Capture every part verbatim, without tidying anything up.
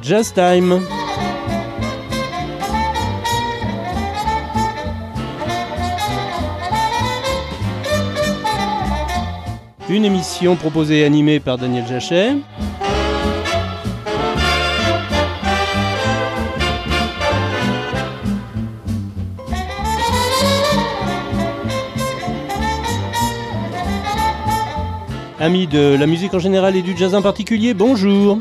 Jazz Time. Une émission proposée et animée par Daniel Jachet. Amis de la musique en général et du jazz en particulier, bonjour.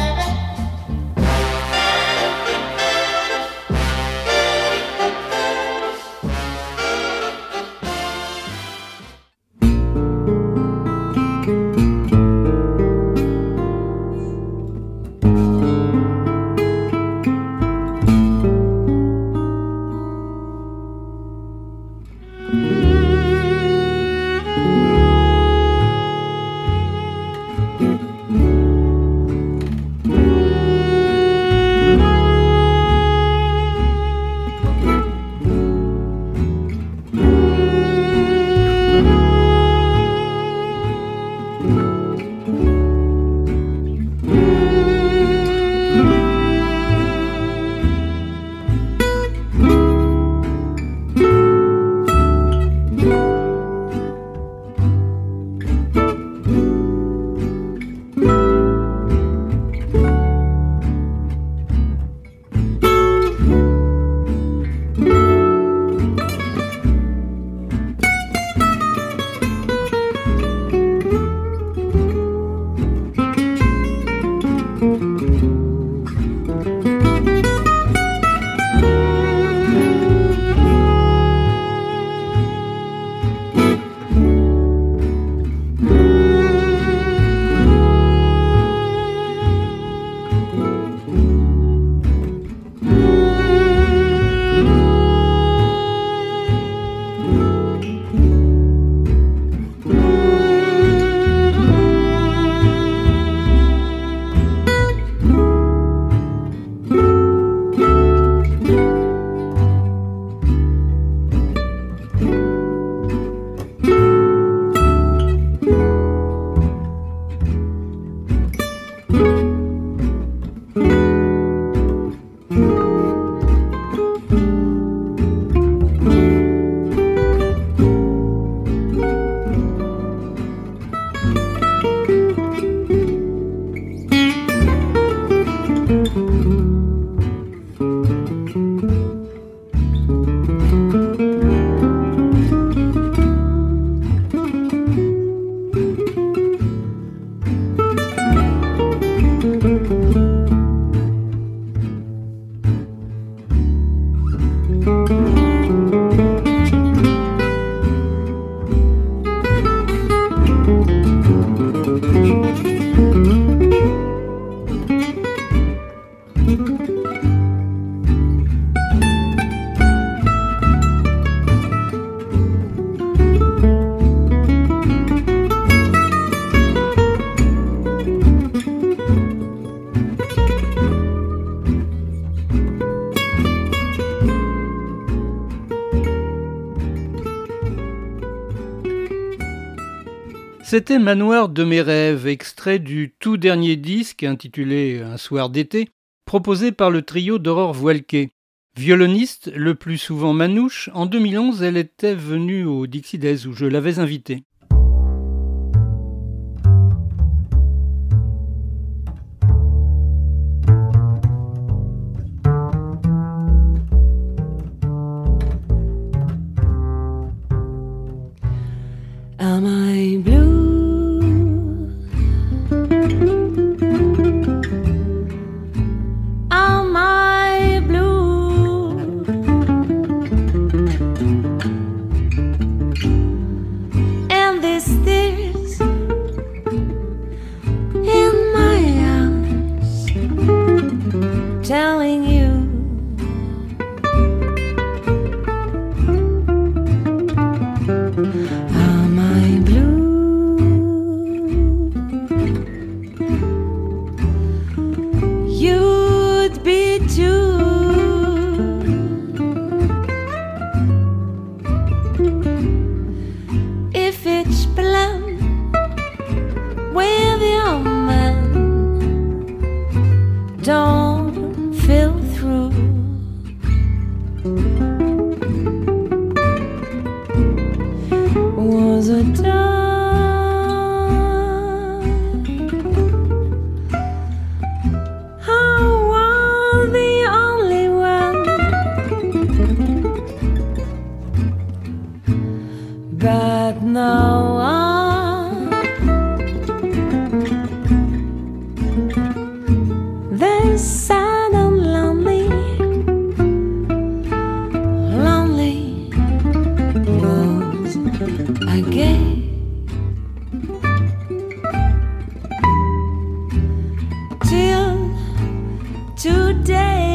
C'était Manoir de mes rêves, extrait du tout dernier disque intitulé Un soir d'été, proposé par le trio d'Aurore Voilquet. Violoniste, le plus souvent manouche, en deux mille onze, elle était venue au Dixie Days où je l'avais invitée. Am I blue? Am I blue? And this tears in my eyes telling you blue. are done. But now I'm very sad and lonely, lonely was again. Till today.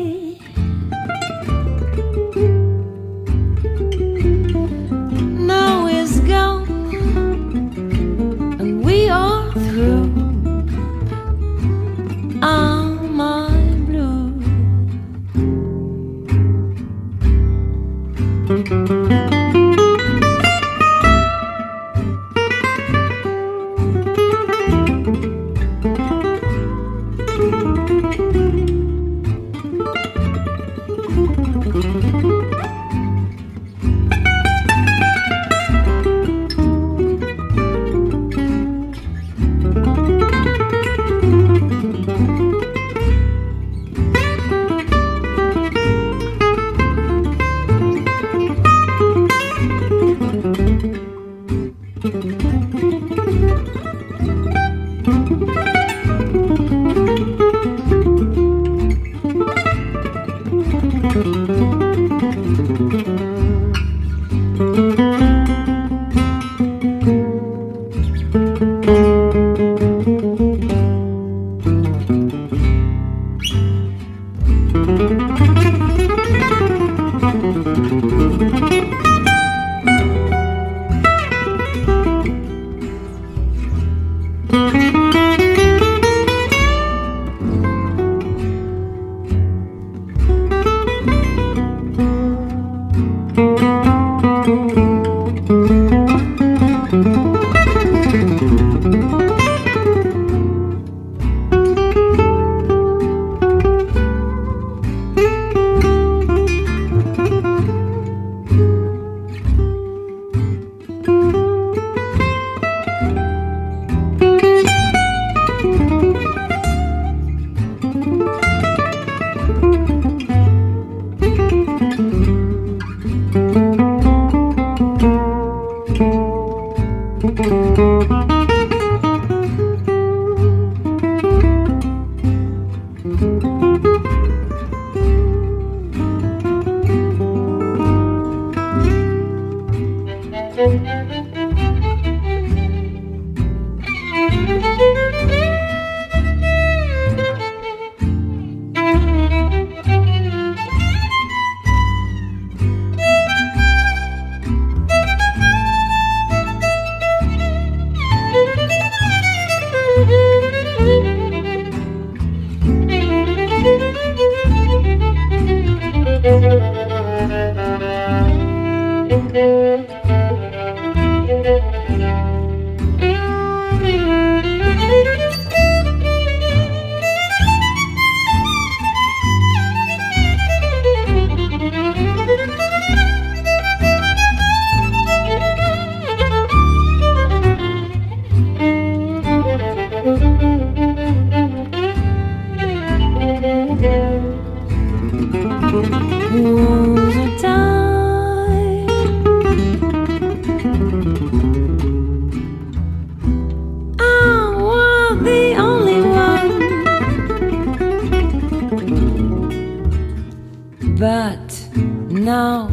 But now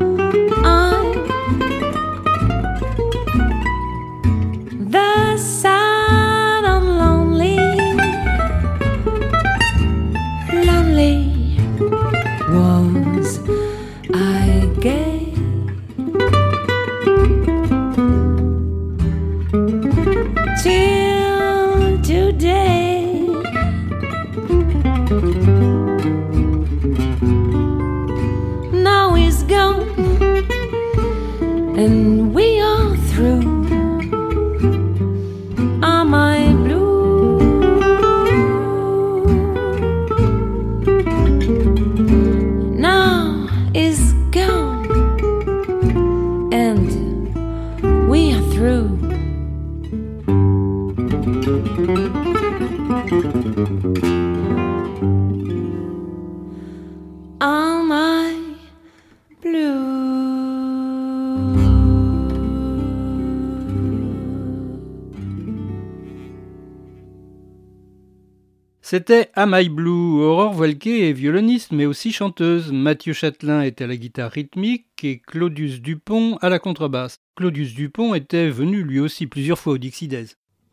I'm the sad and lonely, lonely was I gay. Till today. Now he's gone and we are through. Am I blue? Now he's gone and we are through. All my blue. C'était Am I Blue. Aurore Voilquet est violoniste mais aussi chanteuse. Mathieu Châtelain est à la guitare rythmique et Claudius Dupont à la contrebasse. Claudius Dupont était venu lui aussi plusieurs fois au Dixie Days.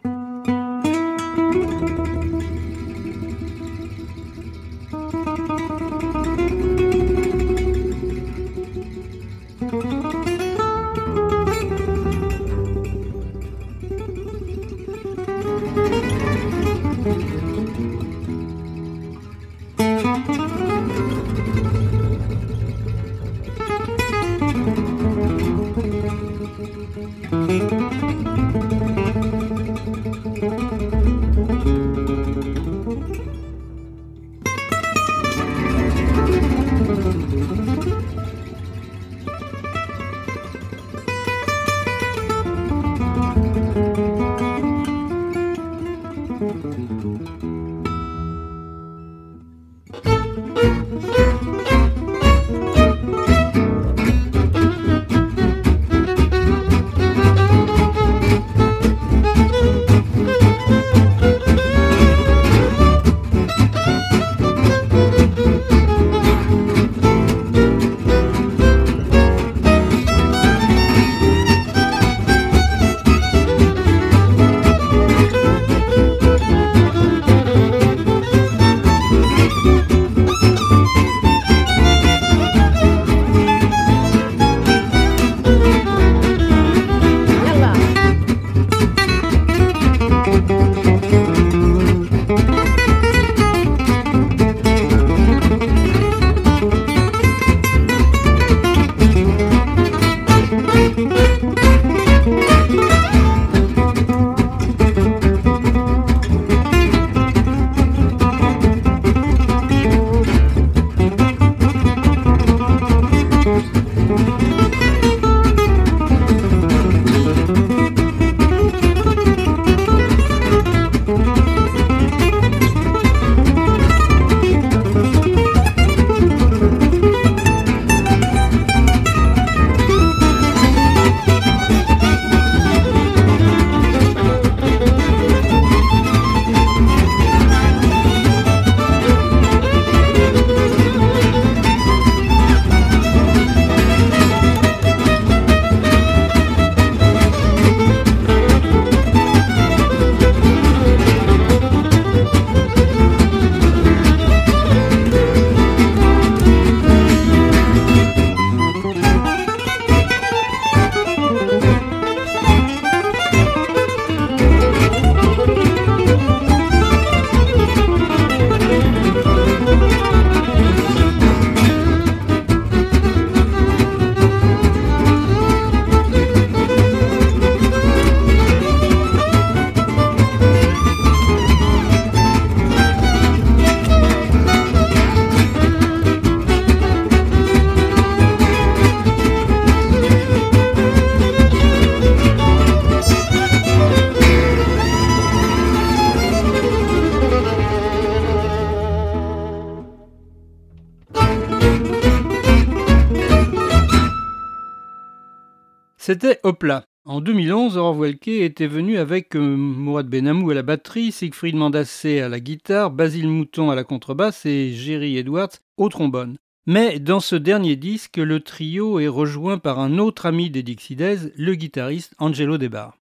C'était Hopla. En deux mille onze, Aurore Voilquet était venu avec euh, Mourad Benamou à la batterie, Siegfried Mandassé à la guitare, Basile Mouton à la contrebasse et Jerry Edwards au trombone. Mais dans ce dernier disque, le trio est rejoint par un autre ami des Dixie Days, le guitariste Angelo Debar.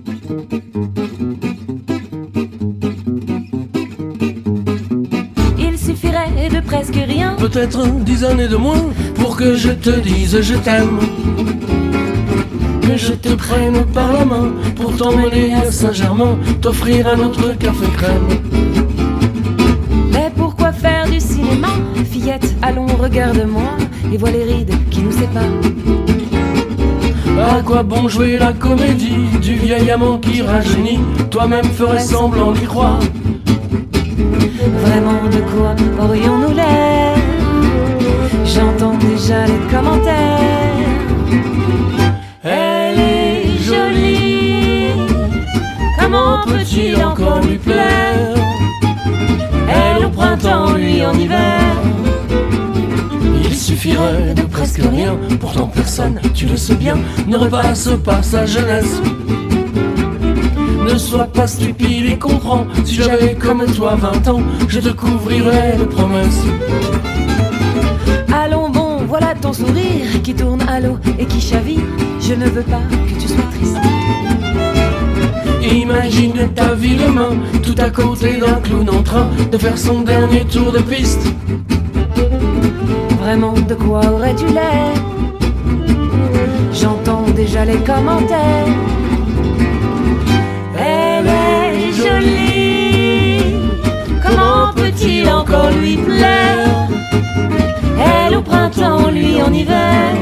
Il suffirait de presque rien, peut-être dix années de moins, pour que je te dise je t'aime. Que je te prenne par la main pour t'emmener à Saint-Germain, t'offrir un autre café crème. Mais pourquoi faire du cinéma? Fillette, allons, regarde-moi, et vois les rides qui nous séparent. À quoi bon jouer la comédie du vieil amant qui rajeunit? Toi-même ferais semblant d'y croire. Vraiment, de quoi aurions-nous l'air? J'entends déjà les commentaires. Elle est jolie, lui plaire. Elle au printemps, lui en hiver. Il suffirait de presque rien, pourtant personne, tu le sais bien, ne repasse pas sa jeunesse. Ne sois pas stupide et comprends, si j'avais comme toi vingt ans, je te couvrirais de promesses. Allons bon, voilà ton sourire qui tourne à l'eau et qui chavire. Je ne veux pas que tu sois triste. Imagine ta vie demain, tout à côté d'un clown en train de faire son dernier tour de piste. Vraiment, de quoi aurais-tu l'air? J'entends déjà les commentaires. Elle est jolie, comment peut-il encore lui plaire? Elle au printemps, lui en hiver.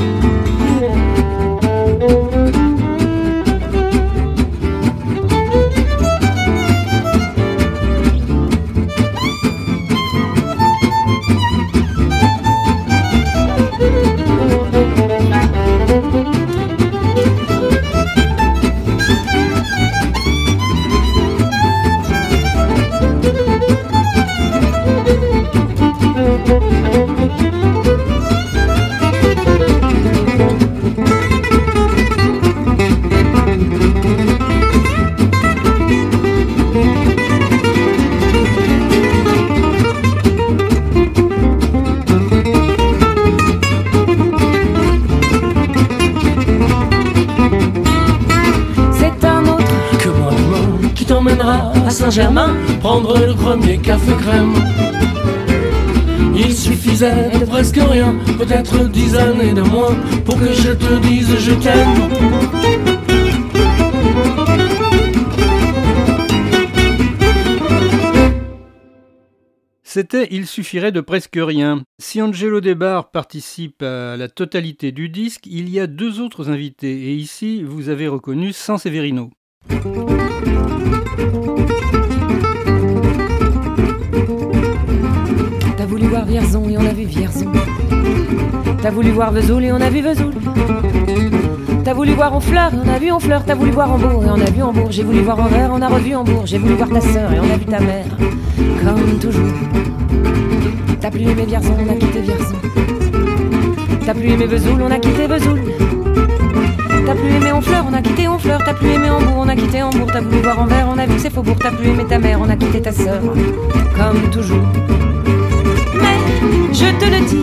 À Saint-Germain, prendre le premier café crème. Il suffisait de presque rien, peut-être dix années de moins, pour que je te dise je t'aime. C'était « Il suffirait de presque rien ». Si Angelo Debar participe à la totalité du disque, il y a deux autres invités, et ici, vous avez reconnu Sanseverino. T'as voulu voir Vierzon et on a vu Vierzon. T'as voulu voir Vesoul et on a vu Vesoul. T'as voulu voir Honfleur et on a vu Honfleur. T'as voulu voir Hambourg et on a vu Hambourg. J'ai voulu voir Anvers, on a revu Hambourg. J'ai voulu voir ta sœur et on a vu ta mère. Comme toujours. T'as plus aimé Vierzon, on a quitté Vierzon. T'as plus aimé Vesoul, on a quitté Vesoul. T'as plus aimé Honfleur, on a quitté Honfleur. T'as plus aimé Hambourg, on a quitté Hambourg. T'as voulu voir Anvers, on a vu que c'est Faubourg. T'as plus aimé ta mère, on a quitté ta sœur. Comme toujours. Mais je te le dis,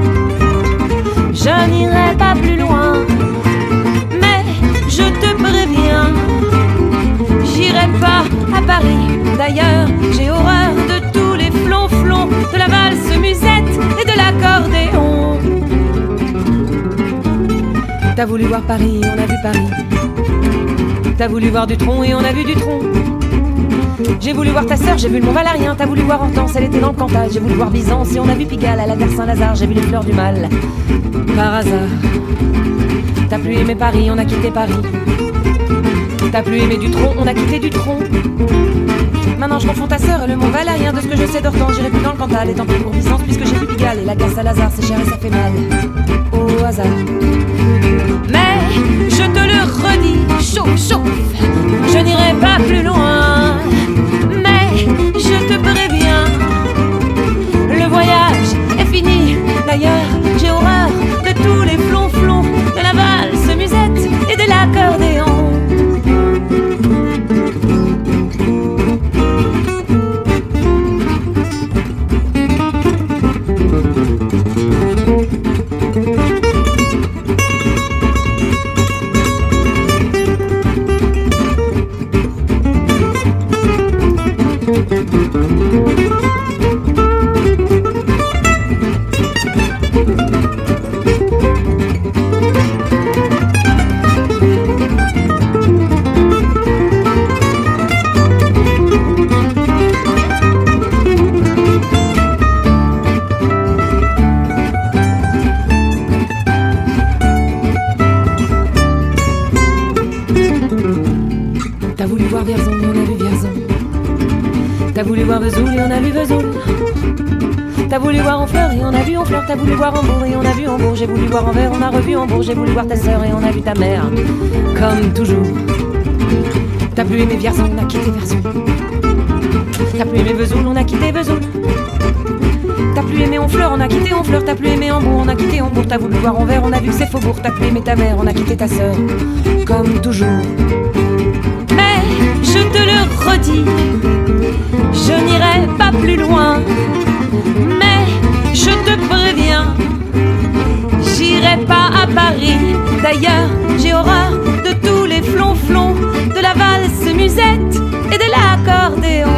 je n'irai pas plus loin. Mais je te préviens, j'irai pas à Paris. D'ailleurs, j'ai horreur de tous les flonflons, de la valse musette et de l'accordéon. T'as voulu voir Paris, on a vu Paris. T'as voulu voir Dutronc et on a vu Dutronc. J'ai voulu voir ta sœur, j'ai vu le Mont Valérien. T'as voulu voir Hortense, elle était dans le Cantal. J'ai voulu voir Byzance et on a vu Pigalle. À la gare Saint-Lazare, j'ai vu les fleurs du mal. Par hasard. T'as plus aimé Paris, on a quitté Paris. T'as plus aimé Dutronc, on a quitté Dutronc. Maintenant je confonds ta sœur et le Mont Valérien. De ce que je sais d'Hortense, j'irai plus dans le Cantal. Et tant pis pour Byzance puisque j'ai vu Pigalle. Et la gare Saint-Lazare, c'est cher et ça fait mal. Au hasard. Mais je te le redis, chauffe, chauffe, je n'irai pas plus loin. Mais je te préviens, le voyage est fini. D'ailleurs, j'ai horreur de tous les flonflons, de la valse musette et de l'accordéon. Vesoul et on a vu Vesoul. T'as voulu voir Honfleur et on a vu Honfleur. T'as voulu voir Hambourg et on a vu Hambourg. J'ai voulu voir Anvers, on a revu Hambourg. J'ai voulu voir ta sœur et on a vu ta mère. Comme toujours. T'as plus aimé Vierzon, on a quitté Vierzon. T'as plus aimé Vesoul, on a quitté Vesoul. T'as plus aimé Honfleur, on a quitté Honfleur. T'as plus aimé Hambourg, on a quitté Hambourg. T'as voulu voir Anvers, on a vu que c'est Faubourg. T'as plus aimé ta mère, on a quitté ta sœur. Comme toujours. Mais je te le redis, je n'irai pas plus loin. Mais je te préviens, j'irai pas à Paris. D'ailleurs, j'ai horreur de tous les flonflons, de la valse musette et de l'accordéon.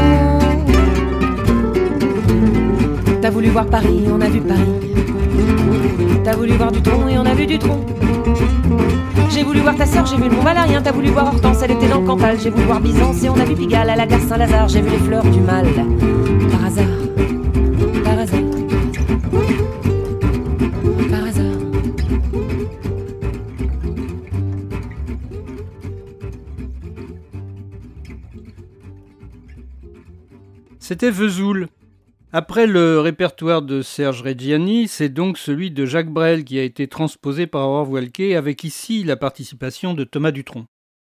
T'as voulu voir Paris, on a vu Paris. T'as voulu voir du tronc et on a vu du tronc. J'ai voulu voir ta sœur, j'ai vu le Mont Valérien. T'as voulu voir Hortense, elle était dans le Cantal. J'ai voulu voir Byzance et on a vu Pigalle à la gare Saint-Lazare. J'ai vu les fleurs du mal, par hasard, par hasard, par hasard. C'était Vesoul. Après le répertoire de Serge Reggiani, c'est donc celui de Jacques Brel qui a été transposé par Aurore Voilquet, avec ici la participation de Thomas Dutronc.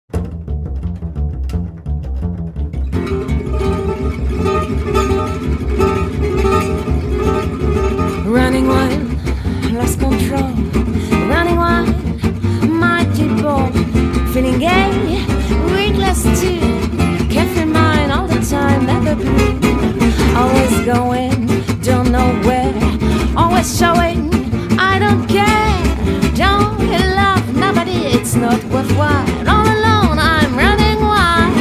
Running wild, lost control. Running wild, mighty bold. Feeling gay, reckless too. Can't feel mine all the time, never blue. Always going, don't know where. Always showing, I don't care. Don't love nobody, it's not worthwhile. All alone, I'm running wild.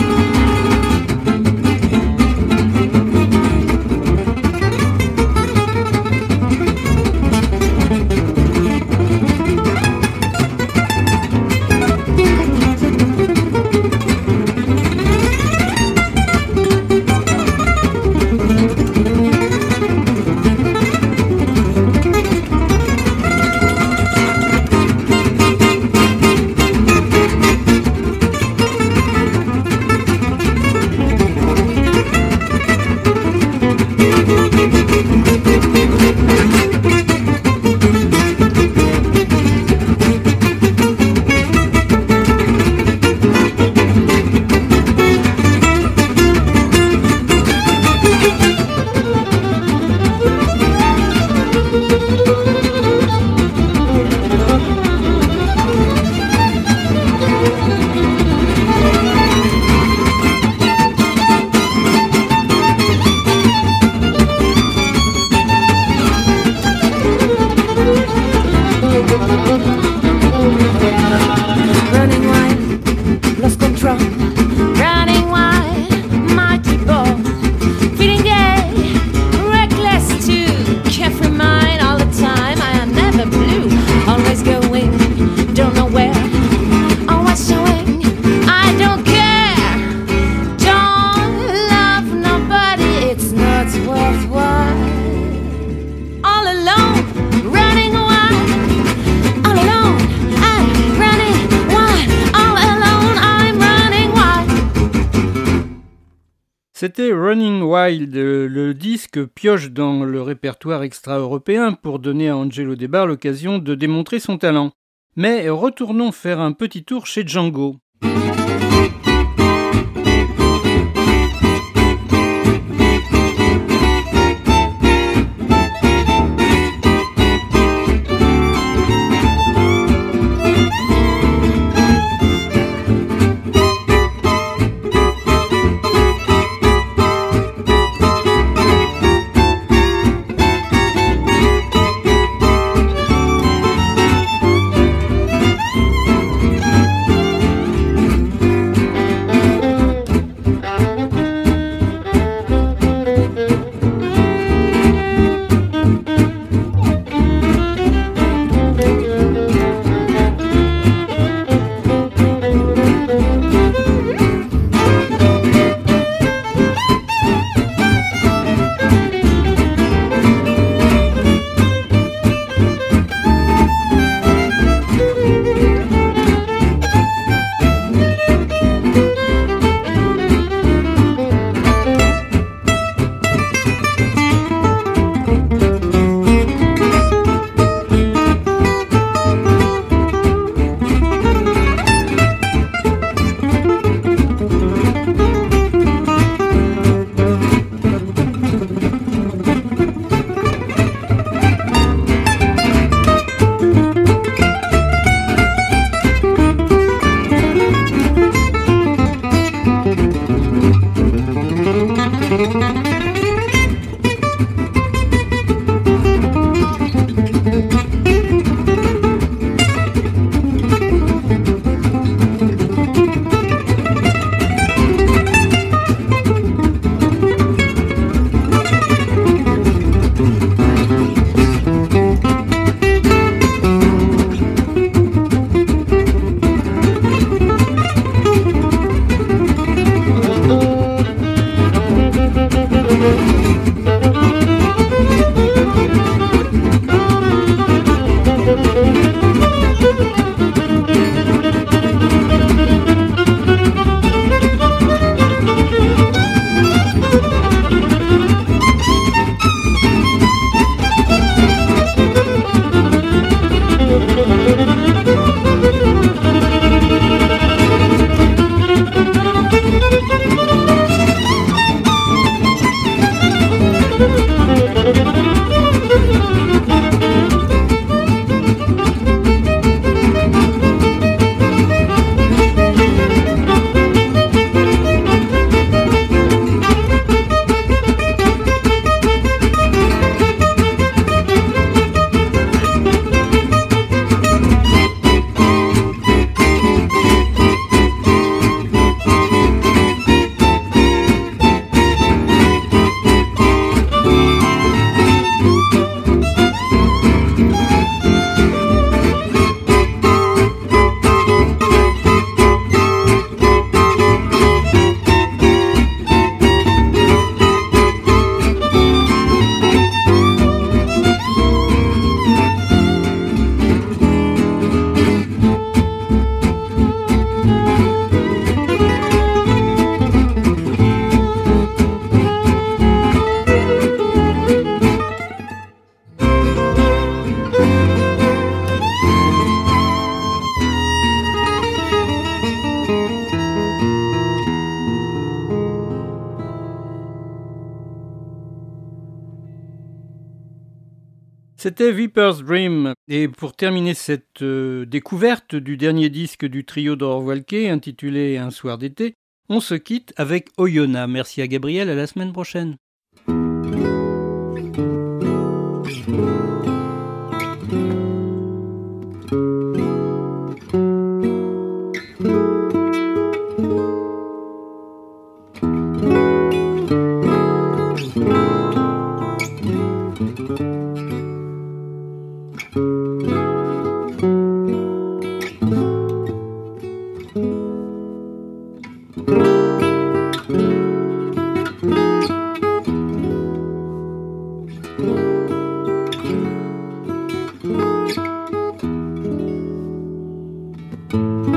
C'était Running Wild, le disque pioche dans le répertoire extra-européen pour donner à Angelo Debar l'occasion de démontrer son talent. Mais retournons faire un petit tour chez Django. C'était Viper's Dream. Et pour terminer cette euh, découverte du dernier disque du trio d'Aurore Voilquet, intitulé Un soir d'été, on se quitte avec Oyonnax. Merci à Gabriel, à la semaine prochaine. Thank you.